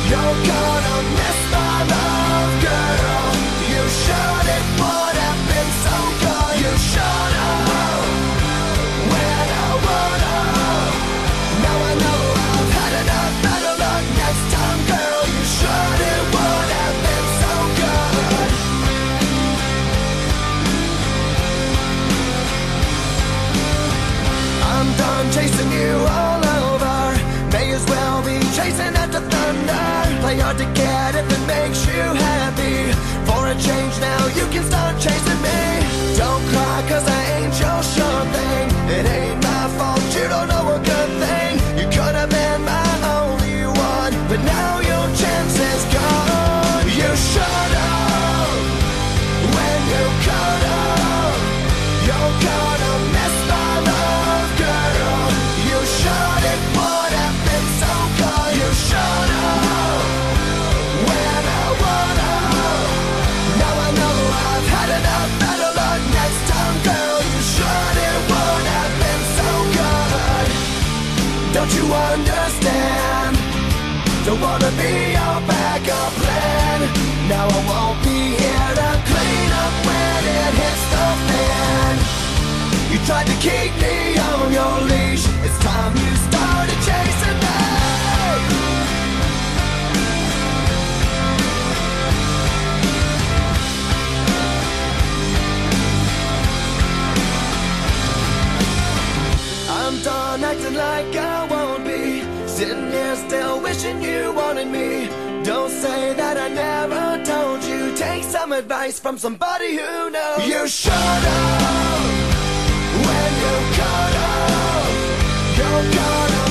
You're gonna miss my love, girl. You should, it would have been so good. You should have, when I would have. Now I know I've had enough, better luck next time, girl. You should, it would have been so good. I'm done chasing you all over. May as well be chasing after thunder. Play hard to get if it makes you happy. For a change now you can start chasing me. Don't cry cause I ain't your sure thing. It ain't my fault, you don't know a good thing. You could have been my only one, but now your chance is gone. You should have, when you could have. You're gonna miss my love, girl. You should, it would have been so good. You should have, when I would have. Now I know I've had enough, better luck next time, girl. You should, it would have been so good. Don't you understand? Don't wanna be your backup plan. Now I won't be here to clean up when it hits the fan. You tried to keep me on your leash. It's time you started chasing me. I'm done acting like I won't be. Sitting here still wishing you wanted me. Don't say that I never told you. Take some advice from somebody who knows. You should have, when you could have. You're gonna